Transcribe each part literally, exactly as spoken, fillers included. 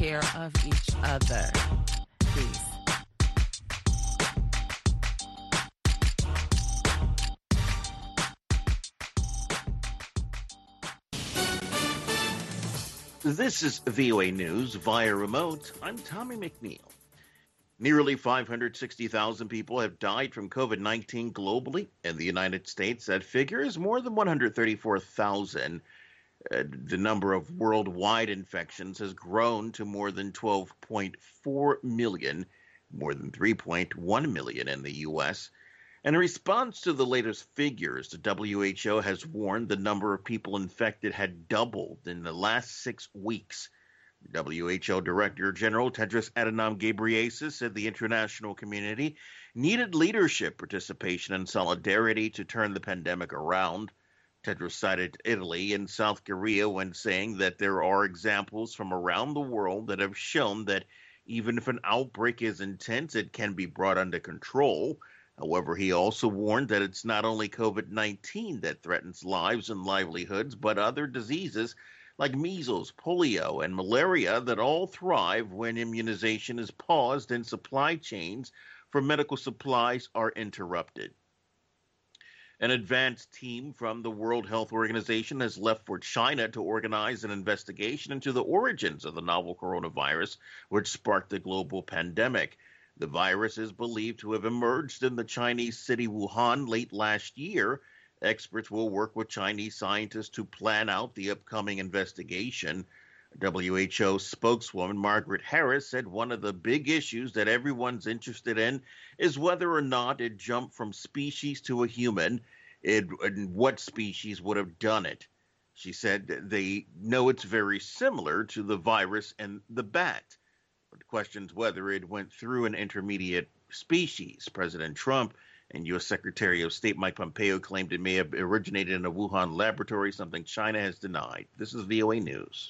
care of each other. Peace. This is V O A News via remote. I'm Tommy McNeil. Nearly five hundred sixty thousand people have died from COVID nineteen globally. In the United States, that figure is more than one hundred thirty-four thousand. Uh, the number of worldwide infections has grown to more than twelve point four million, more than three point one million in the U S. In response to the latest figures, the W H O has warned the number of people infected had doubled in the last six weeks. W H O Director General Tedros Adhanom Ghebreyesus said the international community needed leadership, participation, and solidarity to turn the pandemic around. Tedros cited Italy and South Korea when saying that there are examples from around the world that have shown that even if an outbreak is intense, it can be brought under control. However, he also warned that it's not only COVID nineteen that threatens lives and livelihoods, but other diseases like measles, polio, and malaria that all thrive when immunization is paused and supply chains for medical supplies are interrupted. An advanced team from the World Health Organization has left for China to organize an investigation into the origins of the novel coronavirus, which sparked the global pandemic. The virus is believed to have emerged in the Chinese city Wuhan late last year. Experts will work with Chinese scientists to plan out the upcoming investigation. W H O spokeswoman Margaret Harris said one of the big issues that everyone's interested in is whether or not it jumped from species to a human, it, and what species would have done it. She said they know it's very similar to the virus and the bat, but questions whether it went through an intermediate species. President Trump and U S Secretary of State Mike Pompeo claimed it may have originated in a Wuhan laboratory, something China has denied. This is V O A News.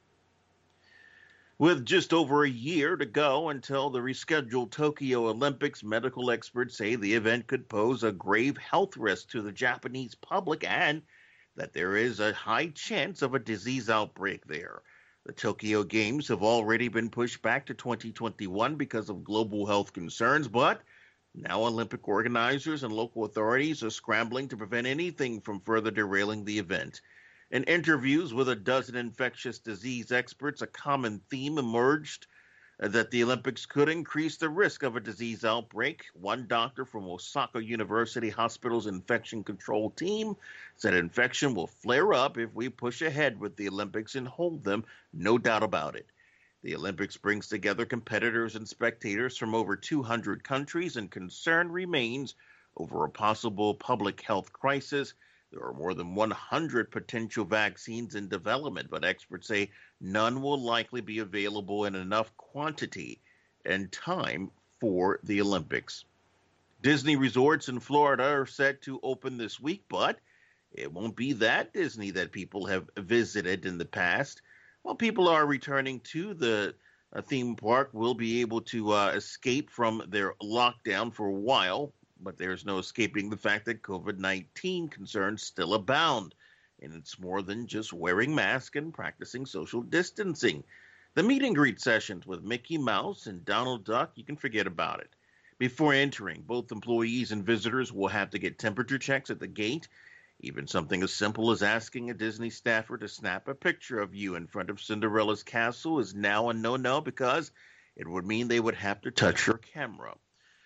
With just over a year to go until the rescheduled Tokyo Olympics, medical experts say the event could pose a grave health risk to the Japanese public and that there is a high chance of a disease outbreak there. The Tokyo Games have already been pushed back to twenty twenty-one because of global health concerns, but now Olympic organizers and local authorities are scrambling to prevent anything from further derailing the event. In interviews with a dozen infectious disease experts, a common theme emerged uh, that the Olympics could increase the risk of a disease outbreak. One doctor from Osaka University Hospital's infection control team said infection will flare up if we push ahead with the Olympics and hold them, no doubt about it. The Olympics brings together competitors and spectators from over two hundred countries, and concern remains over a possible public health crisis. There are more than one hundred potential vaccines in development, but experts say none will likely be available in enough quantity and time for the Olympics. Disney resorts in Florida are set to open this week, but it won't be that Disney that people have visited in the past. While people are returning to the uh, theme park, will be able to uh, escape from their lockdown for a while, but there's no escaping the fact that COVID nineteen concerns still abound, and it's more than just wearing masks and practicing social distancing. The meet and greet sessions with Mickey Mouse and Donald Duck, you can forget about it. Before entering, both employees and visitors will have to get temperature checks at the gate. Even something as simple as asking a Disney staffer to snap a picture of you in front of Cinderella's castle is now a no-no because it would mean they would have to touch your camera.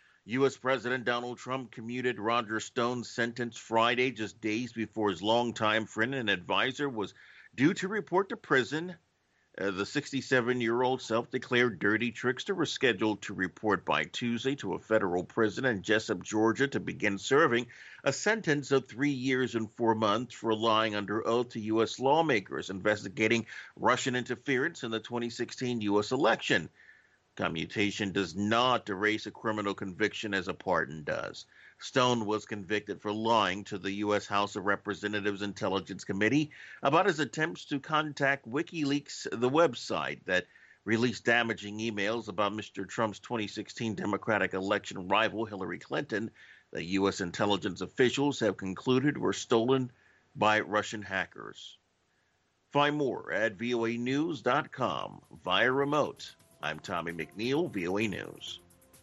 U S President Donald Trump commuted Roger Stone's sentence Friday, just days before his longtime friend and advisor was due to report to prison. Uh, the sixty-seven-year-old self-declared dirty trickster was scheduled to report by Tuesday to a federal prison in Jessup, Georgia, to begin serving a sentence of three years and four months for lying under oath to U S lawmakers investigating Russian interference in the twenty sixteen U S election. Commutation does not erase a criminal conviction as a pardon does. Stone was convicted for lying to the U S House of Representatives Intelligence Committee about his attempts to contact WikiLeaks, the website that released damaging emails about Mister Trump's twenty sixteen Democratic election rival Hillary Clinton that U S intelligence officials have concluded were stolen by Russian hackers. Find more at V O A news dot com. via remote. I'm Tommy McNeil, V O A News.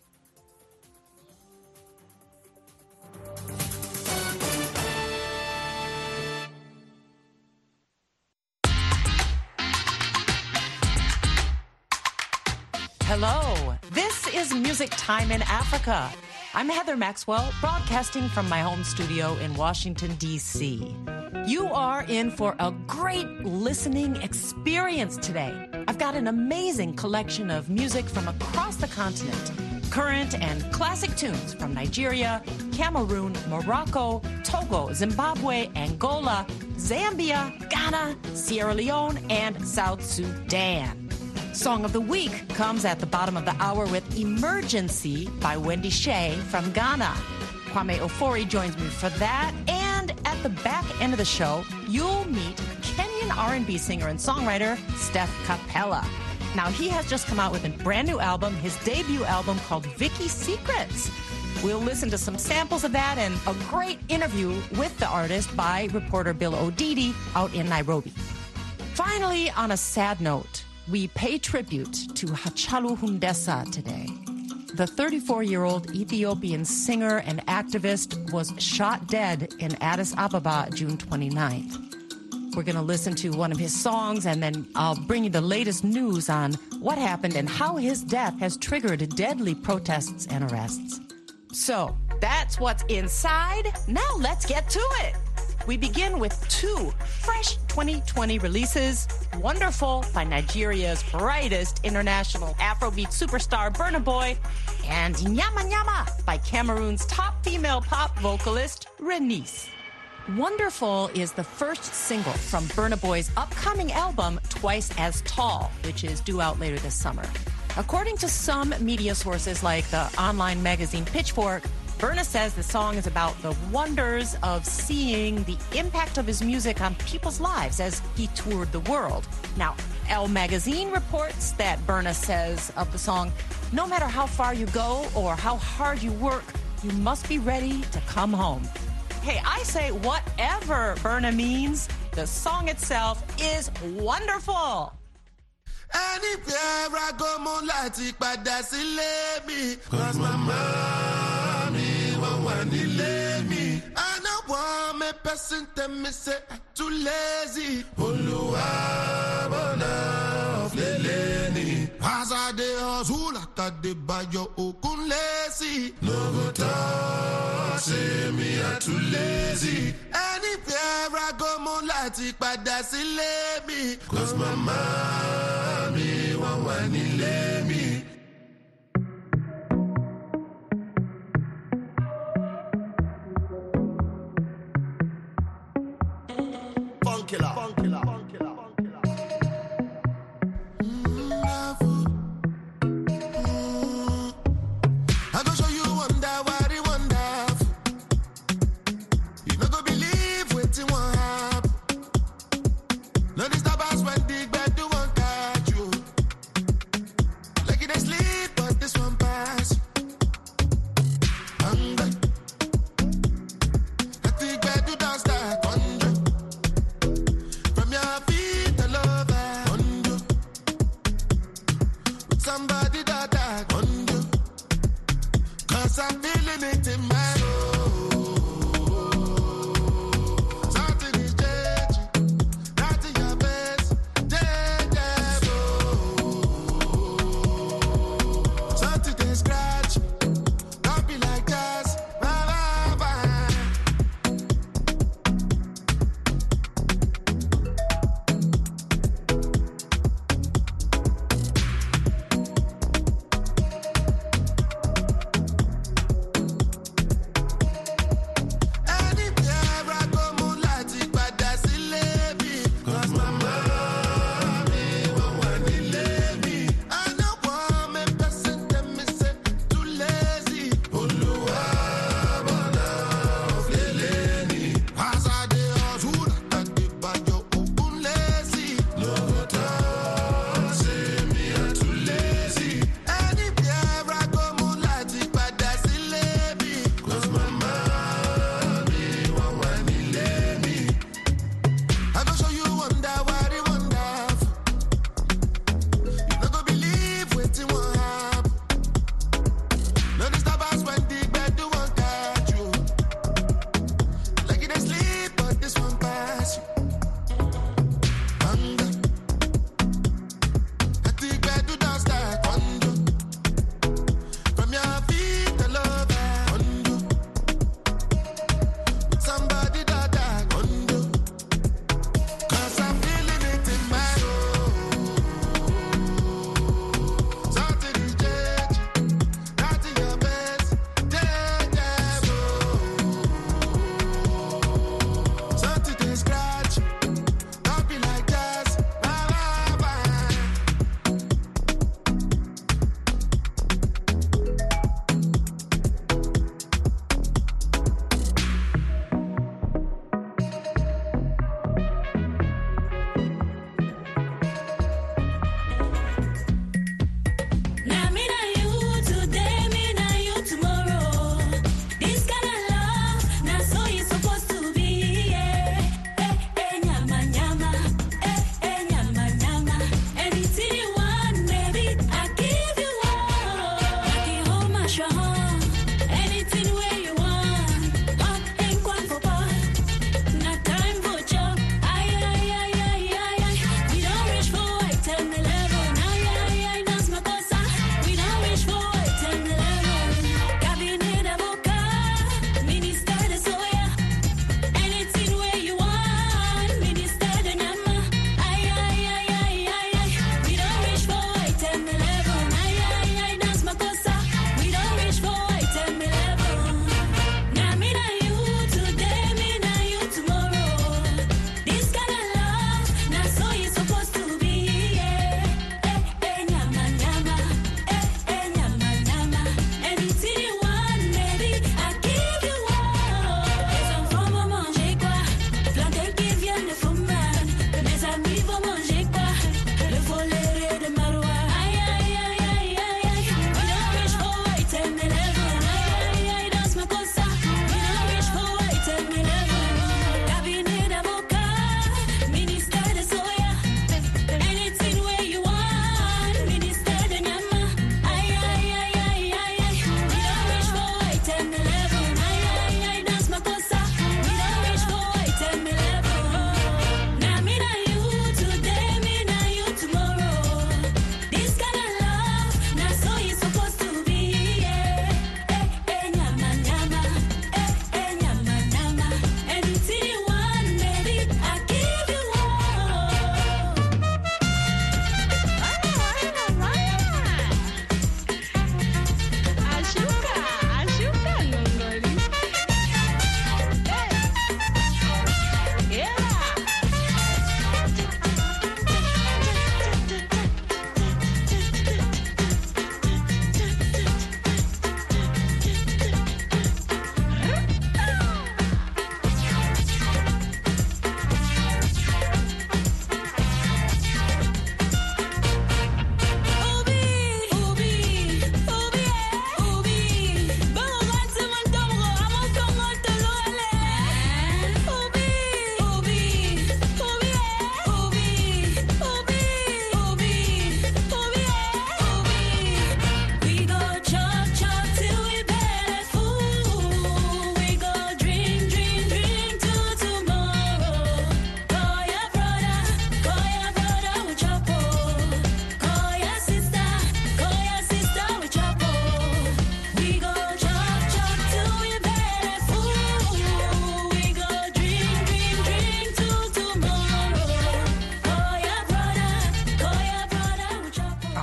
Hello, this is Music Time in Africa. I'm Heather Maxwell, broadcasting from my home studio in Washington, D C You are in for a great listening experience today. I've got an amazing collection of music from across the continent. Current and classic tunes from Nigeria, Cameroon, Morocco, Togo, Zimbabwe, Angola, Zambia, Ghana, Sierra Leone, and South Sudan. Song of the Week comes at the bottom of the hour with Emergency by Wendy Shea from Ghana. Kwame Ofori joins me for that. And at the back end of the show, you'll meet Kenyan R and B singer and songwriter Steph Capella. Now, he has just come out with a brand new album, his debut album called Vicky Secrets. We'll listen to some samples of that and a great interview with the artist by reporter Bill Odidi out in Nairobi. Finally, on a sad note, we pay tribute to Hachalu Hundessa today. The thirty-four-year-old Ethiopian singer and activist was shot dead in Addis Ababa June twenty-ninth. We're going to listen to one of his songs, and then I'll bring you the latest news on what happened and how his death has triggered deadly protests and arrests. So, that's what's inside. Now let's get to it. We begin with two fresh twenty twenty releases. Wonderful by Nigeria's brightest international Afrobeat superstar Burna Boy, and Nyama Nyama by Cameroon's top female pop vocalist Renice. Wonderful is the first single from Burna Boy's upcoming album Twice as Tall, which is due out later this summer. According to some media sources like the online magazine Pitchfork, Burna says the song is about the wonders of seeing the impact of his music on people's lives as he toured the world. Now, Elle Magazine reports that Burna says of the song, no matter how far you go or how hard you work, you must be ready to come home. Hey, I say whatever Burna means, the song itself is wonderful. Anywhere I go, mo láti padà sílé mi. 'Cause my mommy won't want to leave me. I know one me person tell me say I'm too lazy. Olúwa bọ́nà ọ̀flẹ̀lẹ̀ ni. As I dey hustle, like I dey buy your okun lazy. No go talk, say me I'm too lazy. Anywhere I go, mo láti padà sílé mi. 'Cause my mommy won't want to leave me. Funkilla, funkilla, funkilla, funkilla. I go show you wonder, what it wonderful. You no go believe what you want happen. No disturb us when the bed do one catch you. Like it is sleep, but this one pass. Hunger. I think bed do dance that conjure. From your feet all over conjure. With somebody that that conjure. 'Cause I'm feeling it in my soul. Something is changing. Not in your face. Yeah, yeah, oh. Something they scratch. Don't be like us. Bye, bye, bye.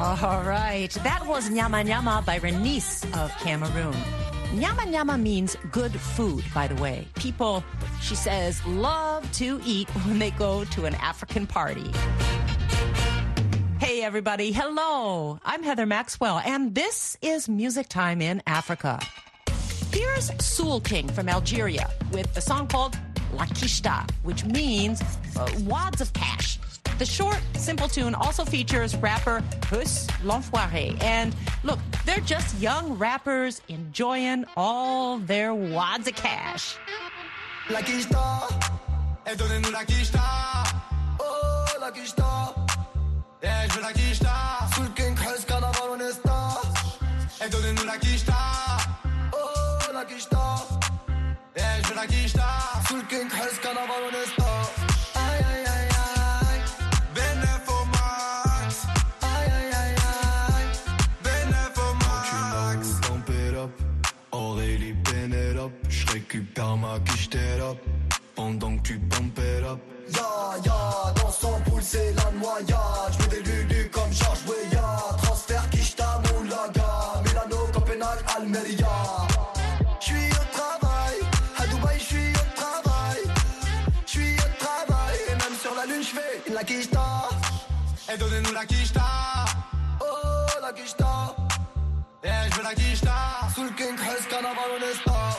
All right. That was Nyama Nyama by Renice of Cameroon. Nyama Nyama means good food, by the way. People, she says, love to eat when they go to an African party. Hey, everybody. Hello. I'm Heather Maxwell, and this is Music Time in Africa. Here's Soul King from Algeria with a song called La Kishta, which means uh, wads of cash. The short, simple tune also features rapper Huss L'Enfoiré. And look, they're just young rappers enjoying all their wads of cash. La Kishta, et donnez-nous la Kishta. Oh, la Kishta, eh, je veux la Kishta. Soul King, Huss, Carnaval, on est star. Et donnez-nous la Kishta. Oh, la Kishta, eh, je veux la Kishta. Soul King, Huss, Carnaval, on est star. Aïe, aïe, aïe. Récupère ma quiche t'aide up pendant que tu pump it up. Ya ya, dans son poule c'est la noyade. J'mets des lulus comme Georges Weah. Transfert Kishta Moulaga, Milano, Copenhague, Almeria. J'suis au travail, à Dubaï j'suis au travail. J'suis au travail, et même sur la lune j'fais la Kishta. Et donnez-nous la Kishta. Oh la Kishta, eh j'veux la Kishta. Soul King, Huss, Carnaval, on est star.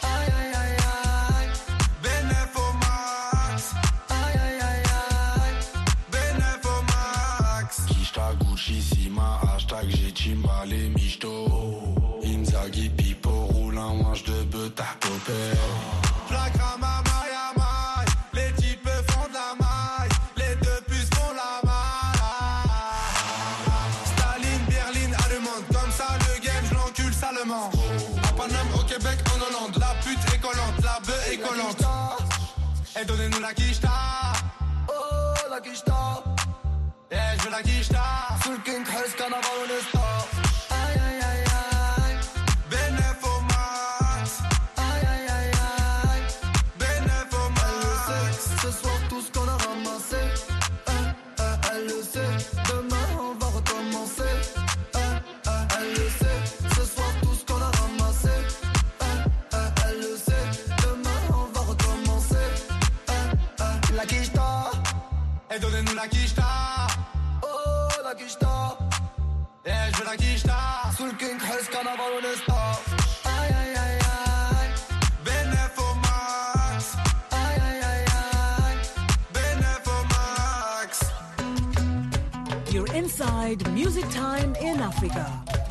J'ai Chimbale, Michto. Inzaghi, Pipo, roule un manche de bœuf, t'as popé. J'l'accrame à maille à maille. Les types font de la maille. Les deux puces font la maille. Staline, Berlin, allemande. Comme ça, le game, j'l'encule salement. À Paname, au Québec, en Hollande. La pute est collante, la bœuf est collante. Et donnez-nous la Kishta. Oh, la Kishta. Eh, je veux la Kishta. Soul King, Huss, Carnaval, on est star. Aïe, aïe, aïe, aïe. Bénéf au max. Aïe, aïe, aïe, aïe. Bénéf au max. Ce soir, tout ce qu'on a ramassé. Euh, euh, elle le sait. Demain, on va recommencer. Euh, euh, elle le sait. Ce soir, tout ce qu'on a ramassé. Euh, euh, elle le sait. Demain, on va recommencer. Euh, euh, la Kishta. Et donnez-nous la Kishta. La Kishta, eh, je veux la Kishta. Soul King, Huss, Carnaval, on est star. Aïe, aïe, aïe, aïe. Bénéf au max. Aïe, aïe, aïe, aïe. Bénéf au max. You're inside Music Time in Africa.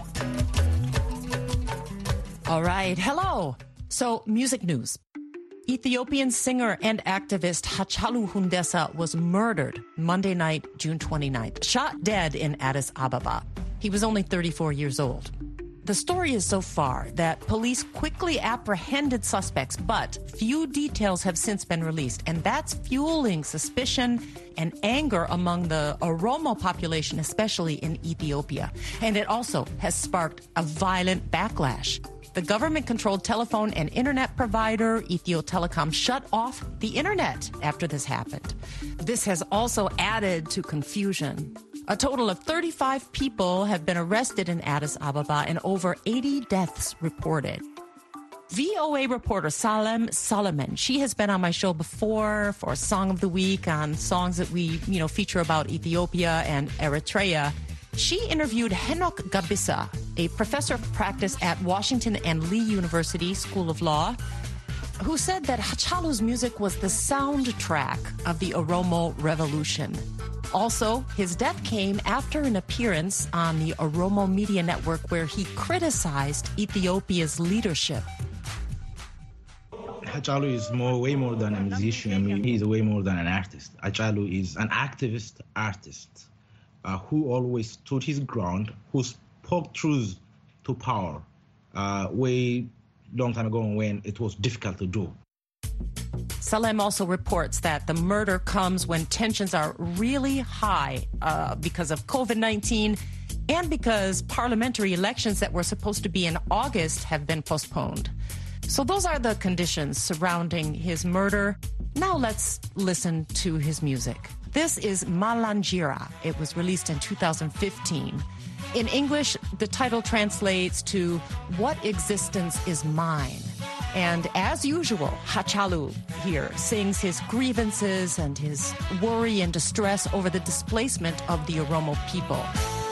All right. Hello. So, music news. Ethiopian singer and activist Hachalu Hundessa was murdered Monday night, June twenty-ninth, shot dead in Addis Ababa. He was only thirty-four years old. The story is so far that police quickly apprehended suspects, but few details have since been released, and that's fueling suspicion and anger among the Oromo population, especially in Ethiopia. And it also has sparked a violent backlash. The government-controlled telephone and internet provider, Ethio Telecom, shut off the internet after this happened. This has also added to confusion. A total of thirty-five people have been arrested in Addis Ababa and over eighty deaths reported. V O A reporter Salem Solomon, she has been on my show before for Song of the Week on songs that we, you know, feature about Ethiopia and Eritrea. She interviewed Henok Gabisa, a professor of practice at Washington and Lee University School of Law, who said that Hachalu's music was the soundtrack of the Oromo Revolution. Also, his death came after an appearance on the Oromo Media Network where he criticized Ethiopia's leadership. Hachalu is more, way more than a musician. I mean, he's way more than an artist. Hachalu is an activist artist. Uh, who always stood his ground, who spoke truth to power uh, way long time ago when it was difficult to do. Salem also reports that the murder comes when tensions are really high uh, because of COVID nineteen and because parliamentary elections that were supposed to be in August have been postponed. So those are the conditions surrounding his murder. Now let's listen to his music. This is Malanjira. It was released in two thousand fifteen. In English, the title translates to What Existence Is Mine. And as usual, Hachalu here sings his grievances and his worry and distress over the displacement of the Oromo people.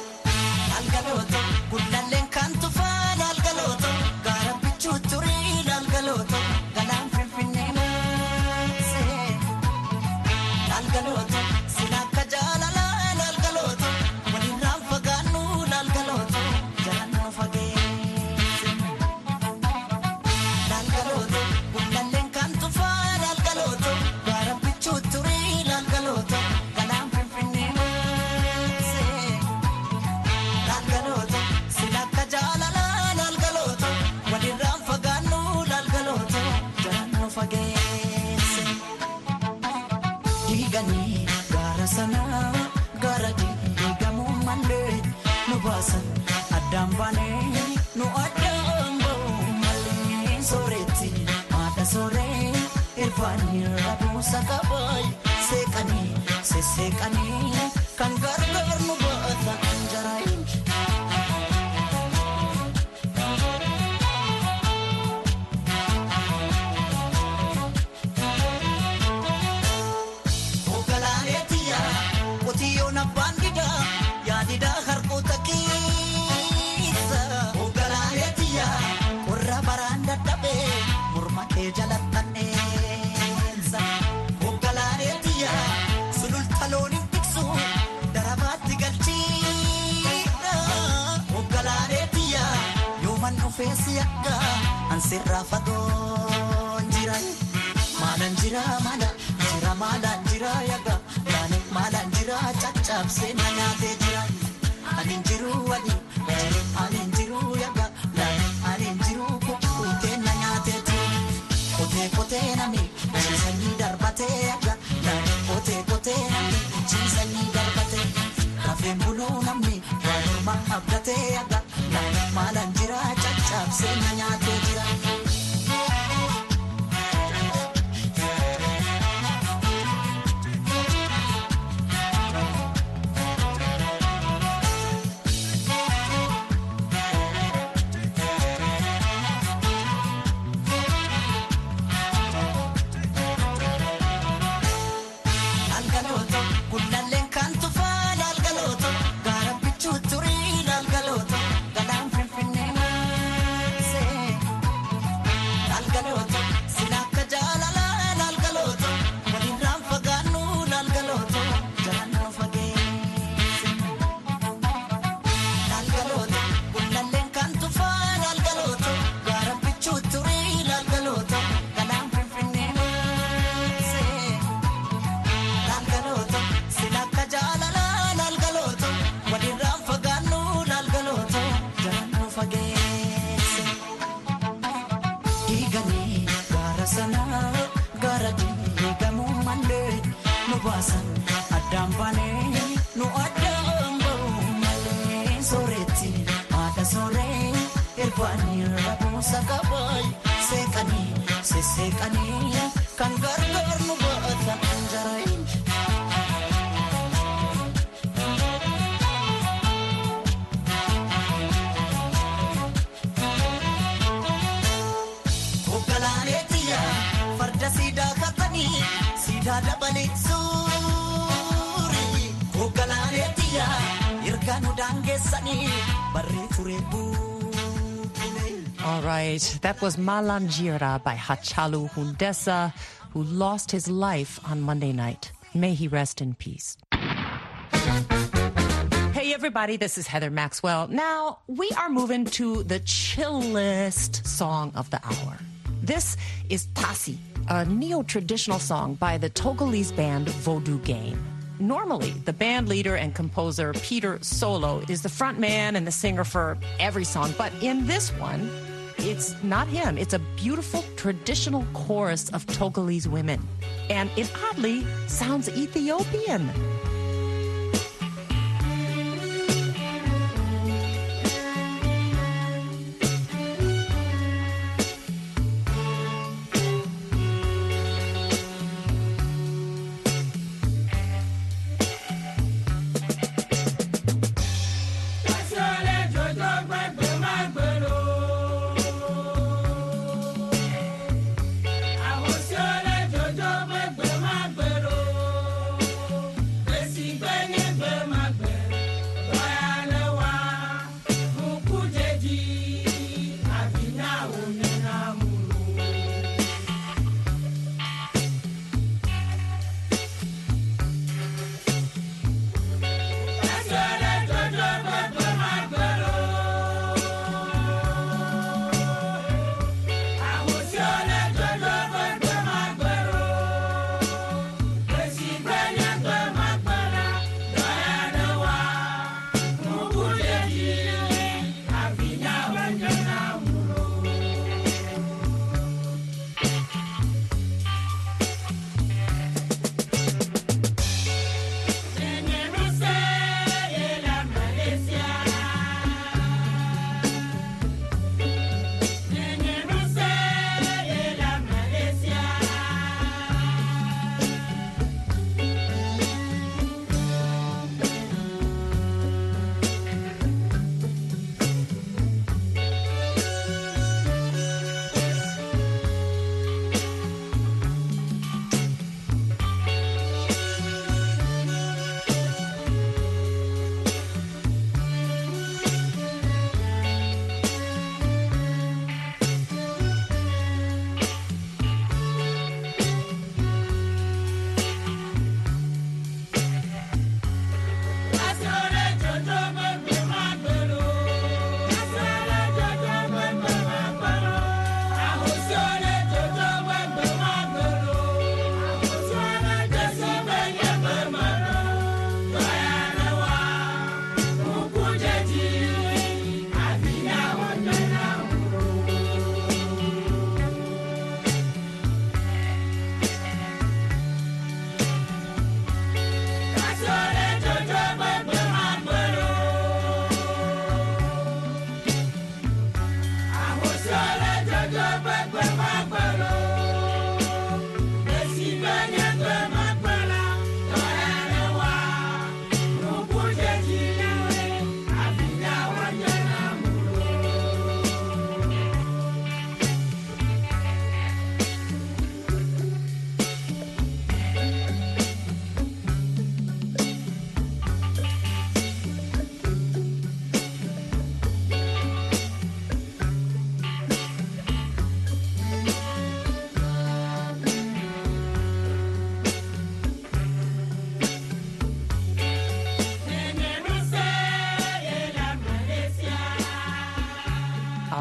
All right, that was Malanjira by Hachalu Hundessa, who lost his life on Monday night. May he rest in peace. Hey everybody, this is Heather Maxwell. Now, we are moving to the chillest song of the hour. This is Tasi, a neo-traditional song by the Togolese band Voodoo Game. Normally, the band leader and composer Peter Solo is the front man and the singer for every song, but in this one, it's not him. It's a beautiful traditional chorus of Togolese women, and it oddly sounds Ethiopian.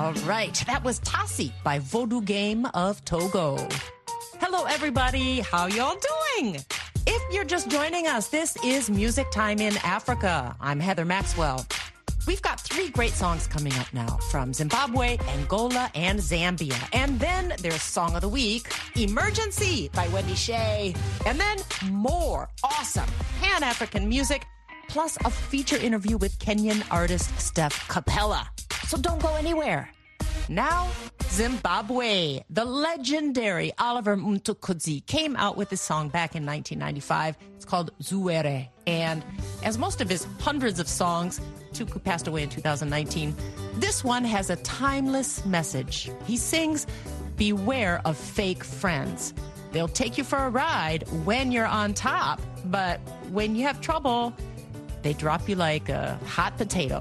All right, that was Tassi by Vodou Game of Togo. Hello, everybody. How y'all doing? If you're just joining us, this is Music Time in Africa. I'm Heather Maxwell. We've got three great songs coming up now from Zimbabwe, Angola, and Zambia. And then there's Song of the Week, Emergency by Wendy Shea. And then more awesome Pan-African music, plus a feature interview with Kenyan artist Steph Capella. So don't go anywhere. Now, Zimbabwe. The legendary Oliver Mtukudzi came out with this song back in nineteen ninety-five. It's called Zuere. And as most of his hundreds of songs, Tuku passed away in two thousand nineteen, this one has a timeless message. He sings, beware of fake friends. They'll take you for a ride when you're on top, but when you have trouble, they drop you like a hot potato.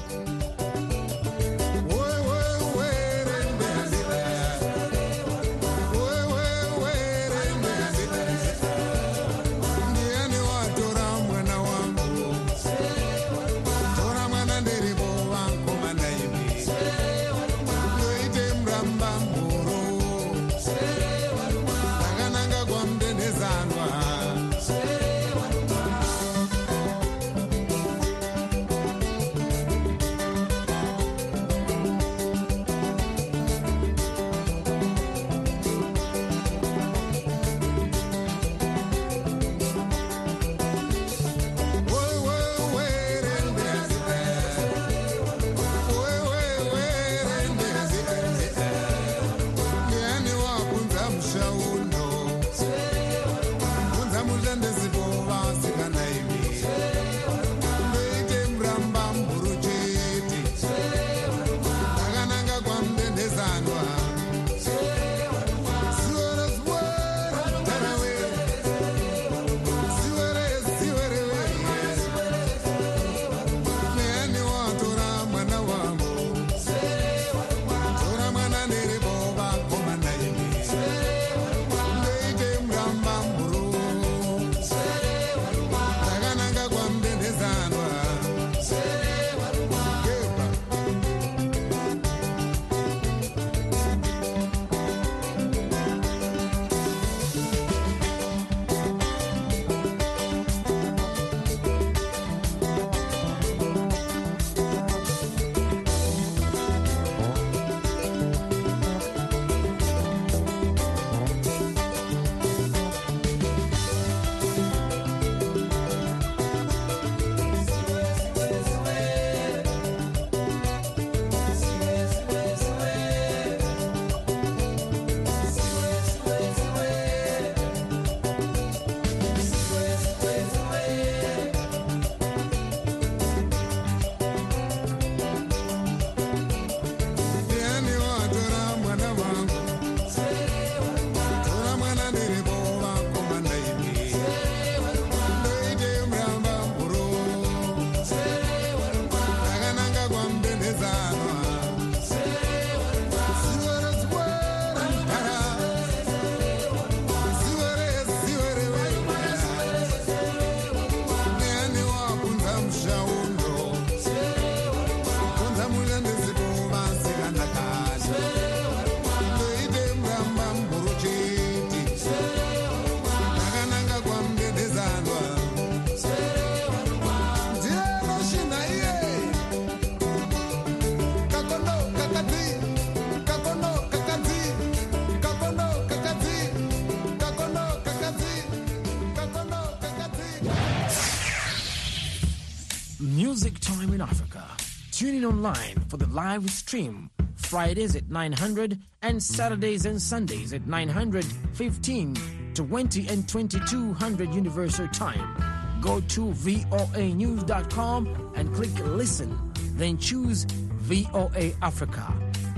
Music Time in Africa. Tune in online for the live stream Fridays at nine hundred and Saturdays and Sundays at nine hundred, fifteen, twenty, and twenty-two hundred Universal Time. Go to V O A news dot com and click listen, then choose V O A Africa.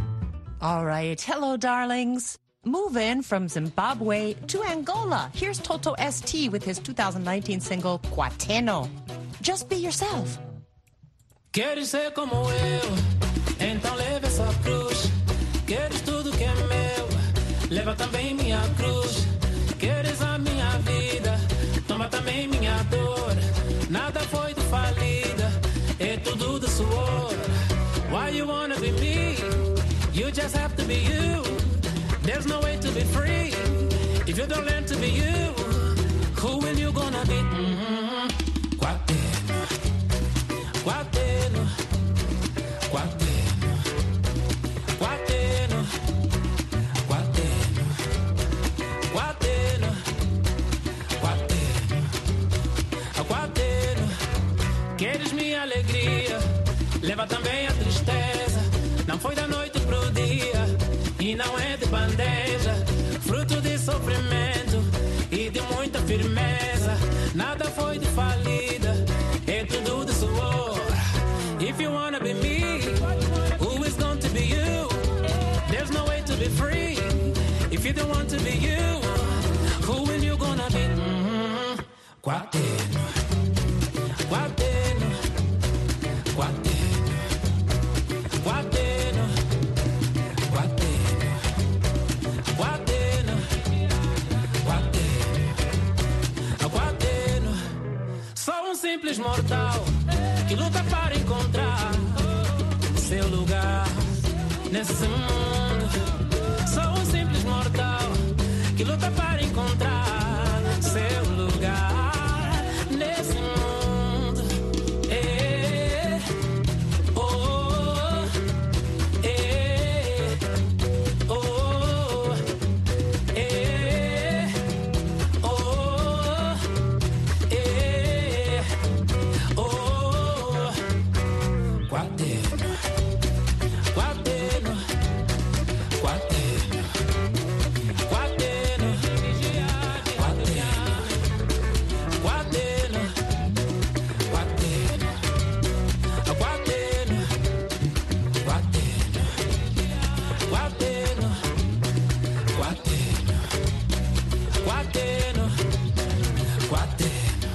All right. Hello, darlings. Moving from Zimbabwe to Angola. Here's Toto S T with his two thousand nineteen single, Quateno. Just be yourself. Queres ser como eu, então leva essa cruz. Queres tudo que é meu, leva também minha cruz. Queres a minha vida, toma também minha dor. Nada foi de falida, é tudo de suor. Why you wanna be me? You just have to be you. There's no way to be free if you don't learn to be you. Who will you gonna be? Mm-hmm. Quateno, quateno, quateno, quateno, quateno, quateno, quateno, quateno. Queres minha alegria? Leva também a tristeza. Não foi da noite pro dia e não é de bandeja. Fruto de sofrimento e de muita firmeza. Nada foi de falida, é tudo de suor. If you wanna be me, who is going to be you? There's no way to be free if you don't want to be you. Who will you gonna be? Mm-hmm. Quateno, quateno, quateno, quateno, quateno, quateno, quateno, quateno. Sou um simples mortal que luta para encontrar seu lugar nesse mundo. Sou um simples mortal que luta para encontrar seu lugar nesse mundo. Eh, oh, eh, oh, eh, oh, eh, oh. Quateno, quateno, quateno, quateno, quateno, quateno, quateno, quateno, quateno, quateno, quateno.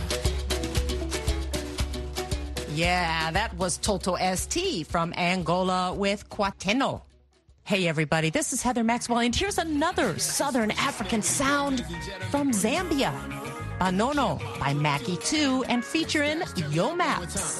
Yeah, that was Toto S T from Angola with Quateno. Hey, everybody, this is Heather Maxwell, and here's another Southern African sound from Zambia. Banono by Mackie two and featuring Yo Maps.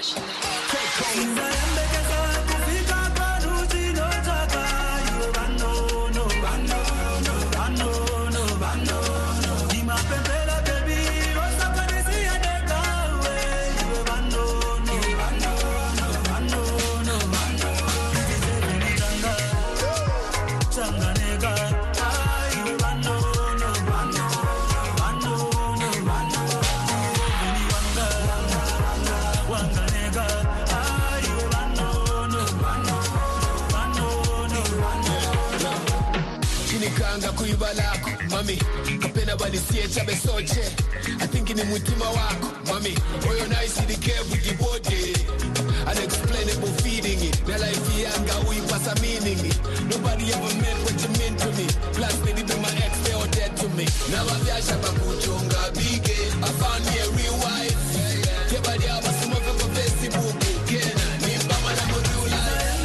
Mami, kapena balisiye chabe soche. I think in mutima wako, mami. Oyo nice the care with the body. Unexplainable feeding it. The life yanga we pass a meaning it. Nobody ever meant what you meant to me. Plus maybe be my ex, they all dead to me. Now I'm yasha bakuchonga bige. I found me a real wife. Yeah, but yeah, but some of them for Facebook. Kena, nimba mana modula.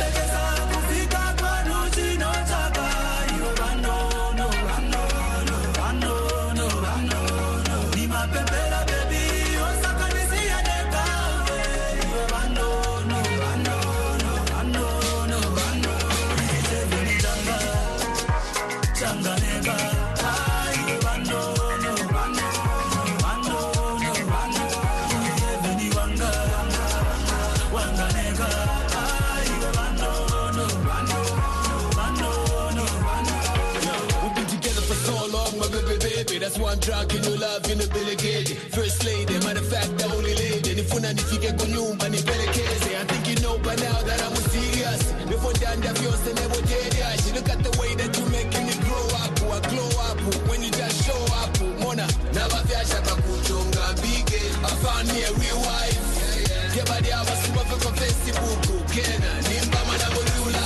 That's why I'm drunk in your love in the delegate. First lady, matter of fact, the only lady. If you nifike kunyumba ni pelekeze. I think you know by now that I'm serious. Before done that, yours and never did. She look at the way that you making me grow up, or glow up when you just show up. Mona, now I feel shaka kuchonga bige. I found me a real wife. Yeah, but I was super for Facebook. Kena, nimba mana bolula.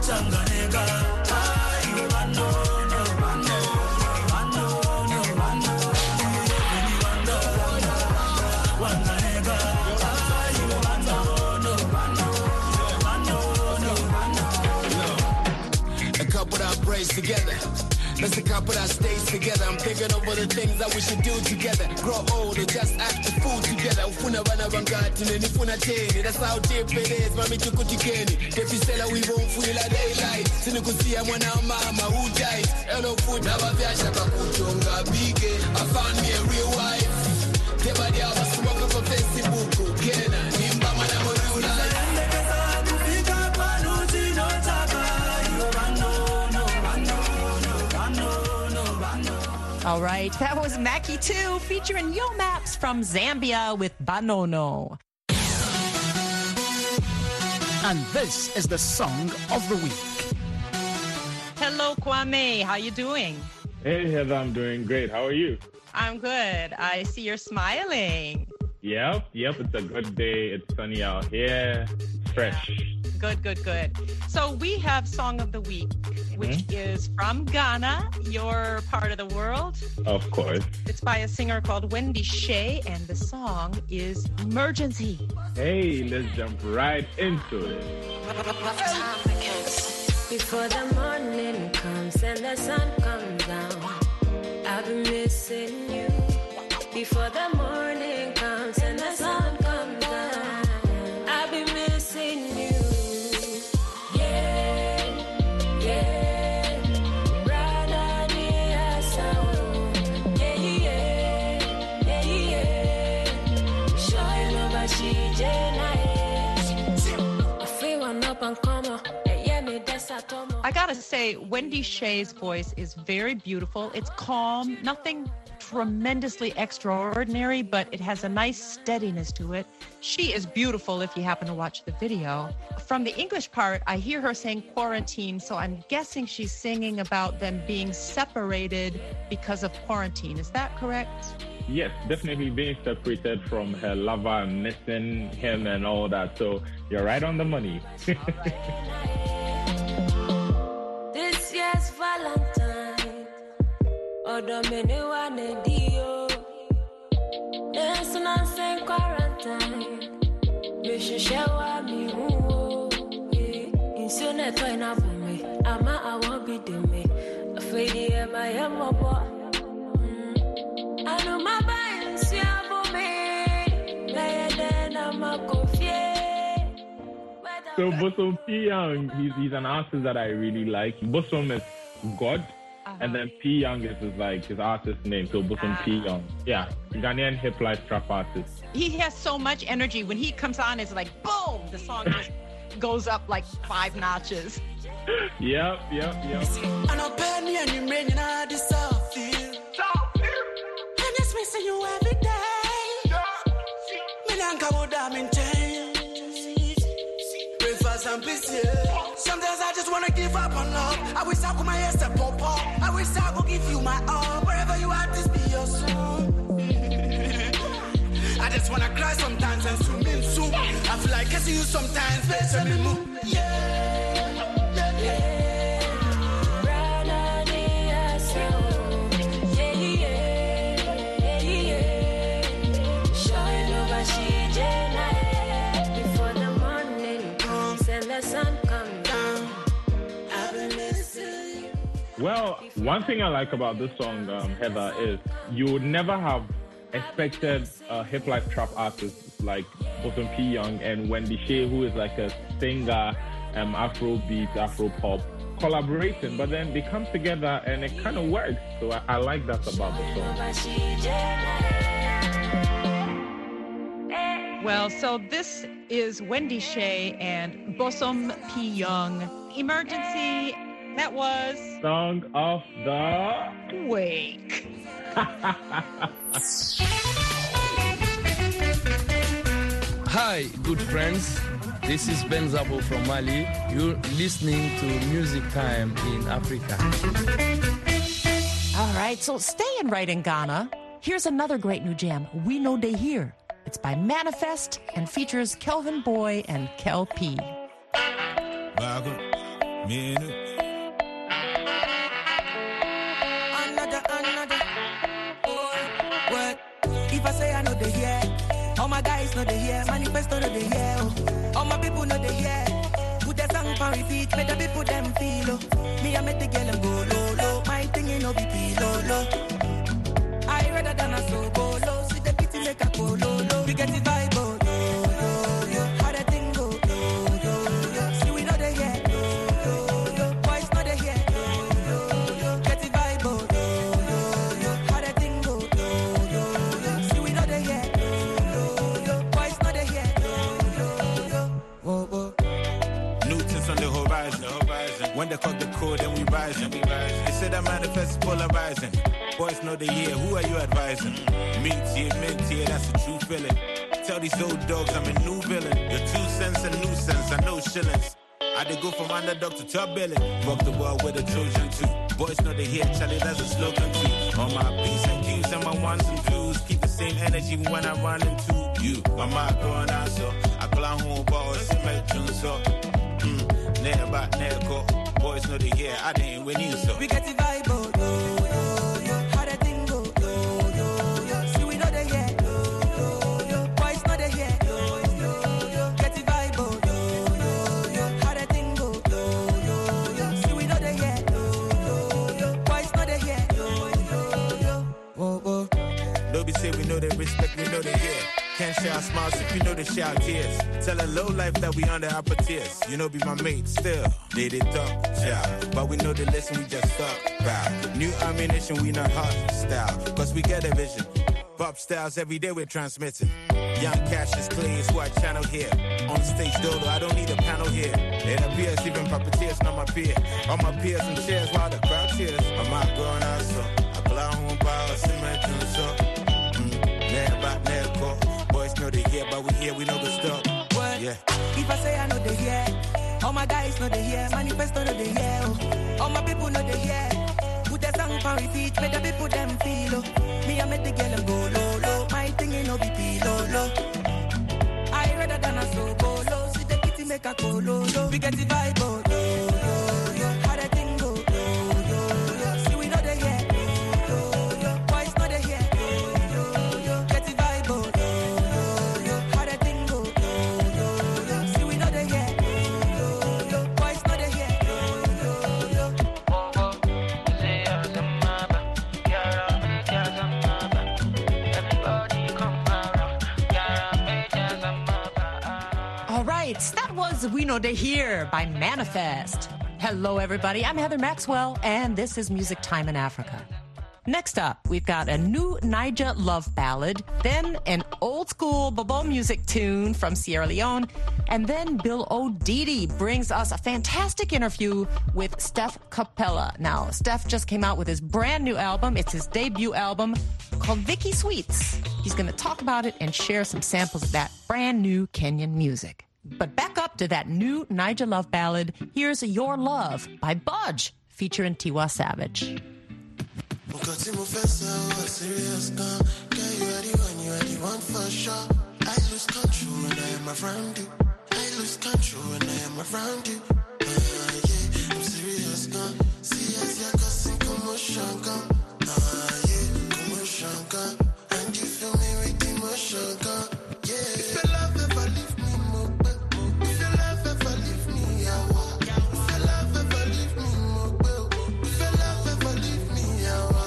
Changa nega, ay, bano, no, bano, no, bano, no, bano. together. Let's a couple that stays together. I'm thinking over the things that we should do together. Grow old or just act the fool together. Ufuna bana bangati nifuna teni. That's how deep it is. Mami chukutikeni. Defi sela we won't feel like daylight. Sinikusia mwana mama who died. Hello food never vyasha kakuchonga bige. I found me a real wife. Tebadi awa smoke up on Facebook. Kena nimba mana morula. All right, that was Mackie two featuring Yo Maps from Zambia with Banono. And this is the song of the week. Hello, Kwame. How you doing? Hey, Heather, I'm doing great. How are you? I'm good. I see you're smiling. Yep, yep. It's a good day. It's sunny out here. It's fresh. Good, good, good. So we have Song of the Week, which mm-hmm. is from Ghana, your part of the world. Of course. It's by a singer called Wendy Shay, and the song is Emergency. Hey, let's jump right into it. Before the morning comes and the sun comes down, I've been missing you. Before the morning comes and the sun comes down, I've been missing you. I gotta say, Wendy Shay's voice is very beautiful. It's calm, nothing tremendously extraordinary, but it has a nice steadiness to it. She is beautiful if you happen to watch the video. From the English part, I hear her saying quarantine, so I'm guessing she's singing about them being separated because of quarantine. Is that correct? Yes, definitely being separated from her lover, missing him and all that. So you're right on the money. This year's Valentine, Odomene Dio, there's an quarantine. You should shower me, who in soon at when I me, Ama, I won't be the me. Afraid I am a boy. I know my bias, yeah, for me. Then I'm a coffee. So Bosom P Young, he's, he's an artist that I really like. Bosom is God, uh-huh. and then P Young is his, like his artist name. So Bosom uh-huh. P Young, yeah, Ghanaian hip life trap artist. He has so much energy. When he comes on, it's like boom, the song just goes up like five notches. Yep, yep, yep. And I'll pay me and you mean I deserve you. And it's missing you every day. Me don't go down in sometimes I just wanna give up on love. I wish I could my ass to pop up. I wish I could give you my all. Wherever you are, this be your soul. I just wanna cry sometimes and swim in soup. I feel like kissing you sometimes, face me move. Yeah, yeah, yeah. Well, one thing I like about this song, um, Heather, is you would never have expected a hip life trap artist like Bosom P Young and Wendy Shay, who is like a singer, um, Afro beat, Afro pop, collaborating, but then they come together and it kind of works. So I, I like that about the song. Well, so this is Wendy Shay and Bosom P Young. Emergency. That was Song of the Week. Hi, good friends. This is Ben Zabo from Mali. You're listening to Music Time in Africa. All right, so staying right in Ghana, here's another great new jam, We Know They Here. It's by Manifest and features Kelvin Boy and Kel P. If I say I know they hear, all my guys know they hear, Manifest know they hear, all my people know they hear. Put the song for repeat, better be put them feel oh. Me I make the girl and go low low. My thing ain't no be low low. I rather than a so go low. See the pity make a go low low. We get the vibe oh yo yo yo. How the thing go yo yo yo. See we know they here yo yo yo. Boys know they here yo yo yo. Get the vibe oh yo yo yo. How the thing go yo yo yo. See we know they here yo yo yo. Boys know they here yo yo yo. Whoa whoa. Newton's on the horizon. The horizon. When they cut the code, then we rising. We rising. They say that manifest is polarizing. Boys know the year, who are you advising? Mint here, mint here, that's a true feeling. Tell these old dogs I'm a new villain. The two cents and nuisance, I know shillings. I did go from underdog to top billing. Rock the world with a Trojan too. Boys know the year, Charlie, that's a slogan too. On my P's and Q's and my ones and twos. Keep the same energy when I run into you. My mind going out so I call on home balls, make so. Hmm, never back, never go. Boys know the year, I didn't win you so. We get the vibe, oh, yo, yo, yo. How the thing go, yo, yo, yo. See we know they here, yo, yo, yo. Boys know they here, yo, yo, yo. Get the vibe, oh, yo, yo, yo. How the thing go, yo, yo, yo. See we know they here, yo, yo, yo. Boys know they here, yo, yo, yo. Whoa, whoa. Don't be say we know they respect, we know they here. Can't shout smiles if you know they shout tears. Tell a low life that we under upper tiers. You know be my mate still. They did talk, shout. But we know they listen, we just talk. Bow. New ammunition, we not hostile. Cause we get a vision. Pop styles every day we're transmitting. Young Cassius Clay is who I channel here. On stage dodo, I don't need a panel here. It appears even puppeteers, not my peer. All my peers and chairs while the crowd cheers. I'm out going out so. I pull out home power, cement and so. Never back, never go. Boys know they here, but we here, we know the stuff. What? Yeah. If I say I know they here, all my guys know they here, manifesto know they here, oh. All my people know they here. Put that song on repeat, better be put them feel, oh. Me I make the girl and go low, low. My thing ain't no B P, low, low. I rather than a so go low. See the kitty make a go low, low. We get the vibe, oh, yo, yo, yo. How the thing go, yo, yo, yo. See we know they here, yo, yo, yo. Boys know they here, yo, yo, yo. Get the vibe, oh, yo, yo, yo. How the thing go, yo, yo, yo. See we know they here, yo, yo, yo. Boys know they here, yo, yo, yo. All right, that was We Know They Here by Manifest. Hello, everybody. I'm Heather Maxwell, and this is Music Time in Africa. Next up, we've got a new Niger love ballad, then an old school bobo music tune from Sierra Leone, and then Bill O'Didi brings us a fantastic interview with Steph Capella. Now, Steph just came out with his brand new album. It's his debut album called Vicky Sweets. He's going to talk about it and share some samples of that brand new Kenyan music. But back up to that new Niger love ballad. Here's Your Love by Budge, featuring Tiwa Savage. Mukati Mufesa, a serious gun. Girl, you are the one, you are the one for sure. I lose control when I am around you. I lose control when I am around you. Uh, yeah, I'm serious gun. See as you're causing commotion gun. Uh, yeah, commotion gun. And you feel me with emotion gun. Yeah, if your love ever leave me, more, if your love ever leave me, I walk. If your love ever leave me, more, if your love ever leave me, I walk.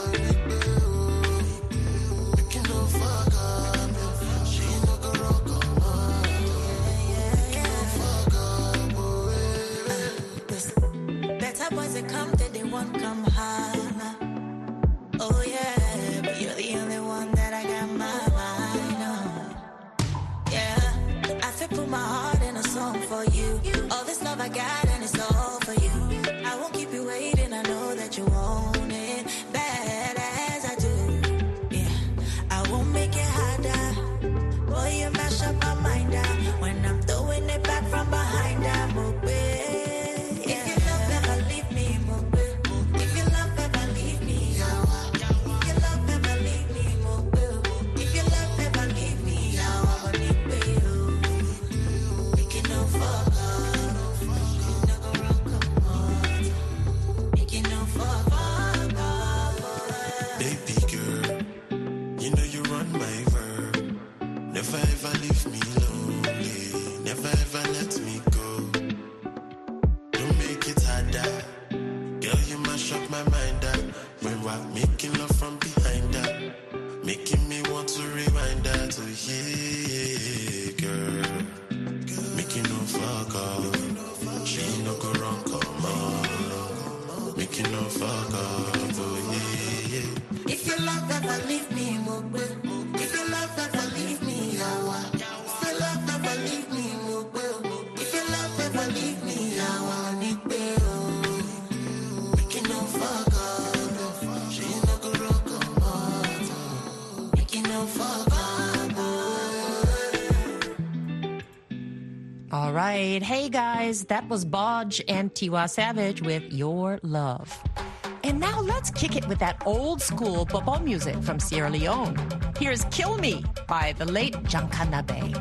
Boys that come, that they won't come home. Oh yeah, but you're the only one that I got my mind on. Yeah, I feel put my heart in a song for you. All this love I got and it's all for you. I won't keep you waiting, I know that you want it bad as I do. Yeah, I won't make it harder. Boy, you mash up my mind down when I'm throwing it back from behind. I'm open. All right. Hey, guys, that was Bodge and Tiwa Savage with Your Love. And now let's kick it with that old school bobo music from Sierra Leone. Here's Kill Me by the late Jankanabe.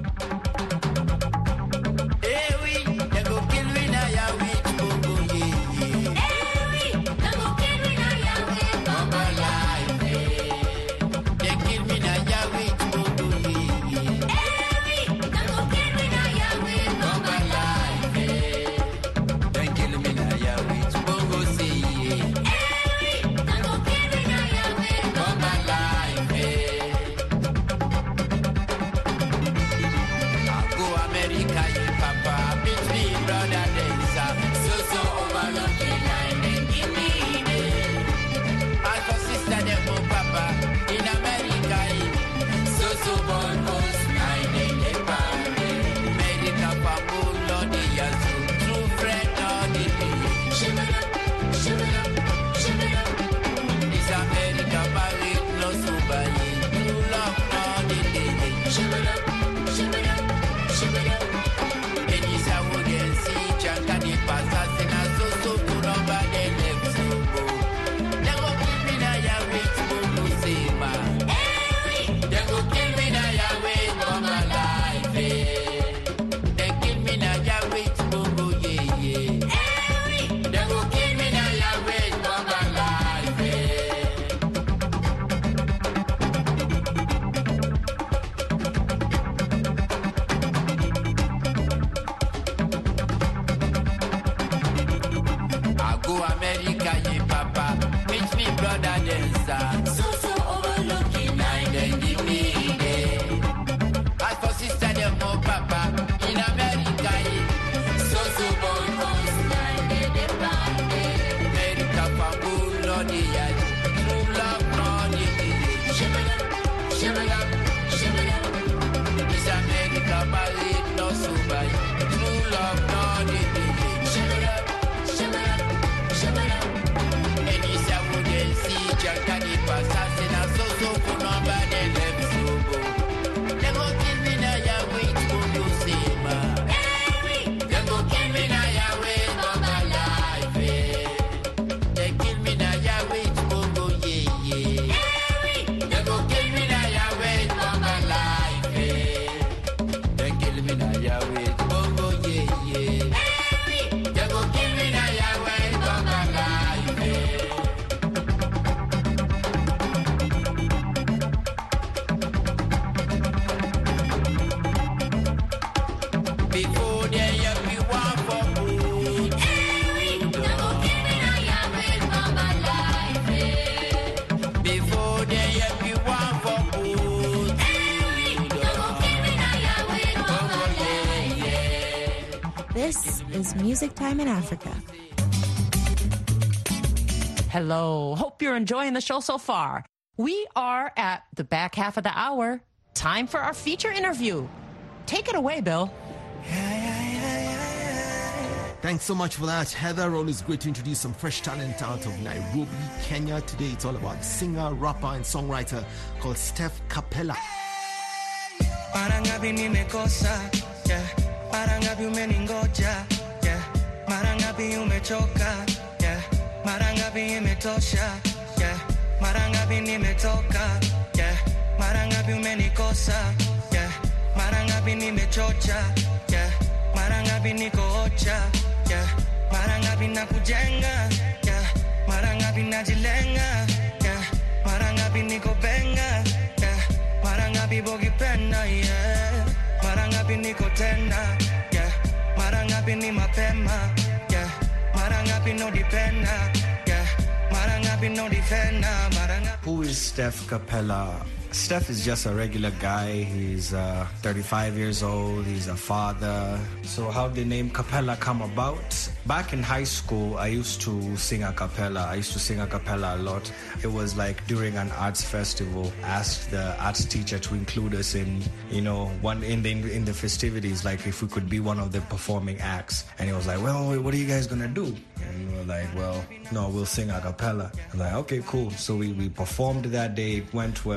This is Music Time in Africa. Hello. Hope you're enjoying the show so far. We are at the back half of the hour. Time for our feature interview. Take it away, Bill. Thanks so much for that, Heather. Always great to introduce some fresh talent out of Nairobi, Kenya. Today it's all about singer, rapper, and songwriter called Steph Capella. Marangapi nimekosa, yeah. Marangapi umeningoja, yeah. Marangapi umechoka, yeah. Marangapi imetosha, yeah. Marangapi nimetoka, yeah. Marangapi umenikosa, yeah. Marangapi nimechocha, yeah. Marangapi nikoocha, yeah. Marangapi nakujenga, yeah. Marangapi najilenga, yeah. Marangapi nikobenga, yeah. Marangapi bogipenda, yeah. Marangapi niko tena, yeah. Marangapi ni mapema, yeah. Marangapi no dependa, yeah. Marangapi no defender, Marangapi. Who is Steph Capella? Steph is just a regular guy. He's uh, thirty-five years old. He's a father. So how did the name Capella come about? Back in high school, I used to sing a cappella. I used to sing a cappella a lot. It was like during an arts festival. Asked the arts teacher to include us in, you know, one in the in the festivities, like if we could be one of the performing acts. And he was like, "Well, what are you guys gonna do?" And we were like, "Well, no, we'll sing a cappella." I'm like, "Okay, cool." So we we performed that day. It went well, and then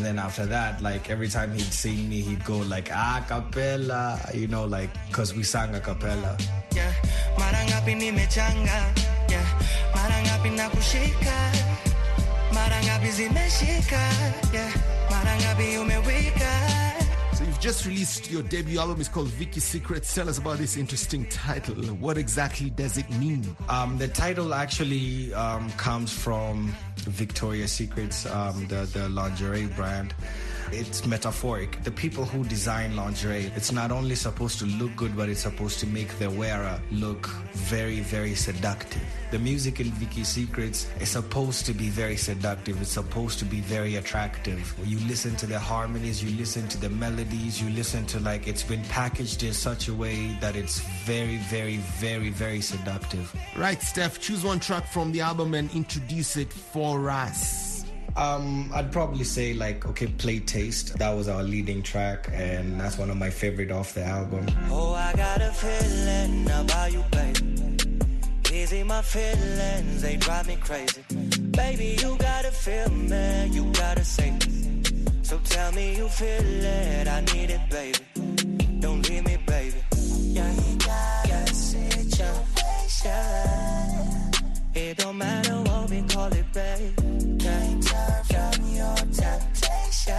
then after that, like every time he'd see me, he'd go like a cappella, you know, like because we sang a cappella. Yeah, marangapi nimechanga. Yeah, marangapi nakushika. Marangapi zimeshika. Yeah, marangapi umewika. So you've just released your debut album. It's called Vicky Secrets. Tell us about this interesting title. What exactly does it mean? Um, the title actually um, comes from Victoria's Secrets, um, the, the lingerie brand. It's metaphoric. The people who design lingerie, it's not only supposed to look good, but it's supposed to make the wearer look very, very seductive. The music in Vicky Secrets is supposed to be very seductive. It's supposed to be very attractive. You listen to the harmonies, you listen to the melodies, you listen to like it's been packaged in such a way that it's very, very, very, very seductive. Right, Steph, choose one track from the album and introduce it for us. Um, I'd probably say like, okay, Play Taste. That was our leading track, and that's one of my favorite off the album. Oh, I got a feeling about you, baby. Easy, my feelings, they drive me crazy. Baby, you gotta feel me, you gotta say it. So tell me you feel it, I need it, baby. Don't leave me, baby. Yeah, yeah, situation. It don't matter what we call it, baby. Can't turn from your temptation.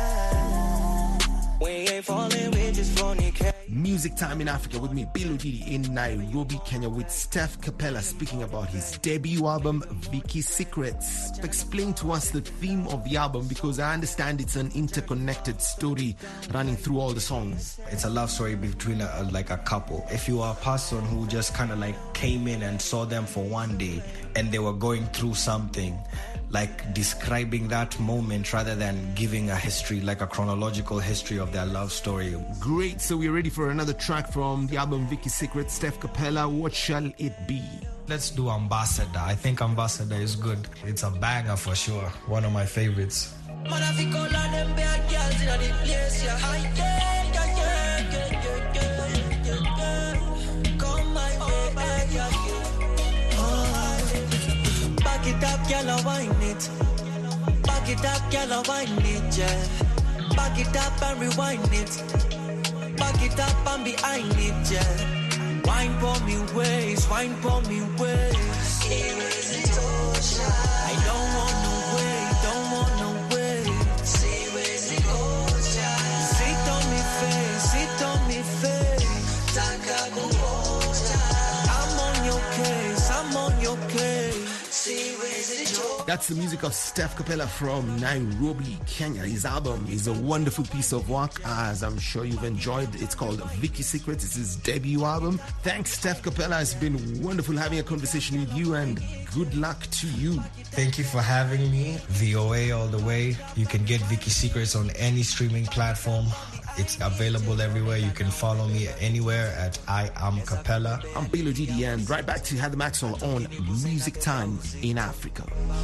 We ain't falling, we just fornicate. Music Time in Africa with me, Bill Odidi, in Nairobi, Kenya, with Steph Capella speaking about his debut album, Vicky Secrets. Explain to us the theme of the album, because I understand it's an interconnected story running through all the songs. It's a love story between a, a, like a couple. If you are a person who just kind of like came in and saw them for one day and they were going through something, like describing that moment rather than giving a history, like a chronological history of their love story. Great, so we're ready for another track from the album Vicky Secrets. Steph Capella, what shall it be? Let's do Ambassador. I think Ambassador is good. It's a banger for sure. One of my favorites. Back it up, girl, I wine it. Back it up, girl, I wine it, yeah. Back it up and rewind it. Back it up and behind it, yeah. Wine for me ways, wine for me ways. I don't want no way, don't want no way. Sit on me face, sit on me face. I'm on your case, I'm on your case. That's the music of Steph Capella from Nairobi, Kenya. His album is a wonderful piece of work, as I'm sure you've enjoyed. It's called Vicky Secrets. It's his debut album. Thanks, Steph Capella. It's been wonderful having a conversation with you, and good luck to you. Thank you for having me. V O A all the way. You can get Vicky Secrets on any streaming platform. It's available everywhere. You can follow me anywhere at I Am Capella. I'm Bill Odidi, and right back to Heather Maxwell on Music Time in Africa.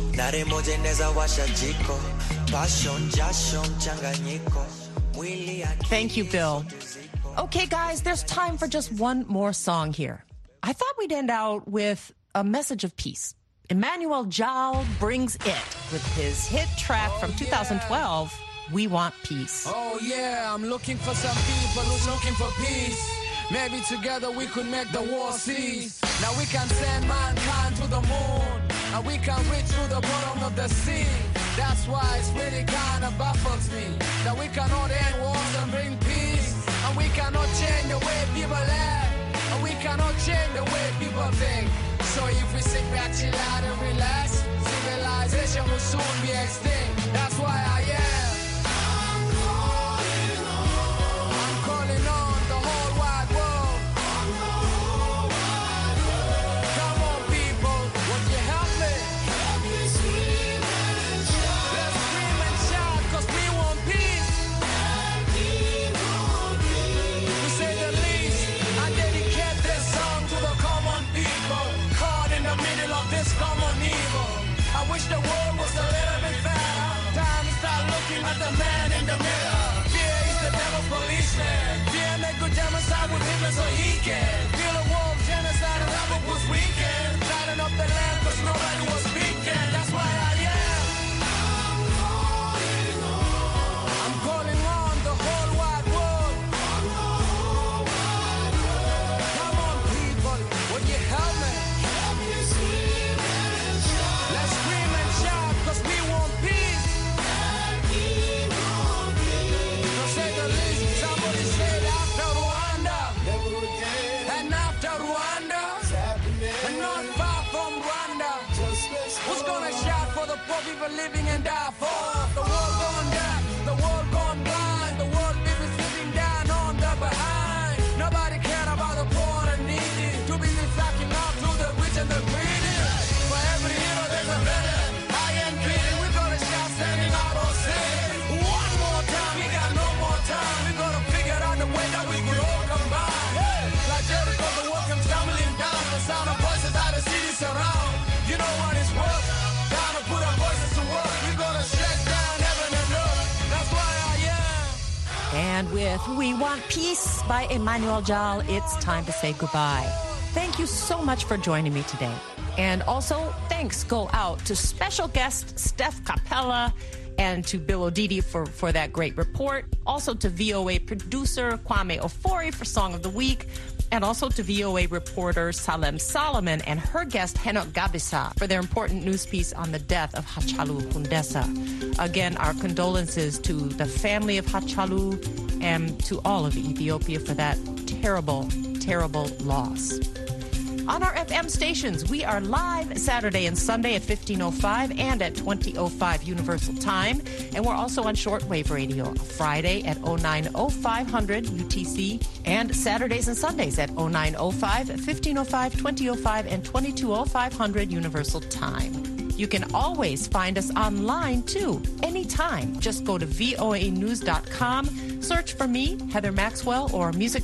Thank you, Bill. Okay, guys, there's time for just one more song here. I thought we'd end out with a message of peace. Emmanuel Jal brings it with his hit track from two thousand twelve, We Want Peace. Oh yeah, I'm looking for some people who's looking for peace. Maybe together we could make the war cease. Now we can send mankind to the moon, and we can reach through the bottom of the sea. That's why it's really kind of baffles me that we cannot end wars and bring peace, and we cannot change the way people live, and we cannot change the way people think. So if we sit back, chill out and relax, civilization will soon be extinct. That's why I am. The world was a little bit better. Time to start looking at the man in the mirror. Fear is the devil's policeman. Fear make good genocide with him so he can feel a war of genocide and love was weekend. Lighting up the land cause nobody was speaking. That's why I am. I'm calling on. Poor people living and die for. The world gone deaf, the world gone blind. The world people sitting down on the behind. Nobody cared about the poor and needy. Too busy flocking out to the rich and the greedy. For every hero there's a villain. I am kidding, we're gonna shout standing out on sin. One more time, we got no more time. We're gonna figure out the way that we can all combine. Like Jericho, the world comes tumbling down. The sound of voices out of cities surround. You know what it's worth. Time to put our voices to work. We're gonna shut down heaven and earth. That's why I am. And with We Want Peace by Emmanuel Jal, it's time to say goodbye. Thank you so much for joining me today. And also, thanks go out to special guest Steph Capella and to Bill O'Didi for, for that great report. Also to V O A producer Kwame Ofori for Song of the Week. And also to V O A reporter Salem Solomon and her guest Henok Gabisa for their important news piece on the death of Hachalu Hundessa. Again, our condolences to the family of Hachalu and to all of Ethiopia for that terrible, terrible loss. On our F M stations, we are live Saturday and Sunday at fifteen oh five and at twenty oh five Universal Time. And we're also on shortwave radio Friday at oh nine oh five hundred U T C and Saturdays and Sundays at oh nine oh five, fifteen oh five, twenty oh five, and twenty-two oh five hundred Universal Time. You can always find us online, too, anytime. Just go to voa news dot com, search for me, Heather Maxwell, or Music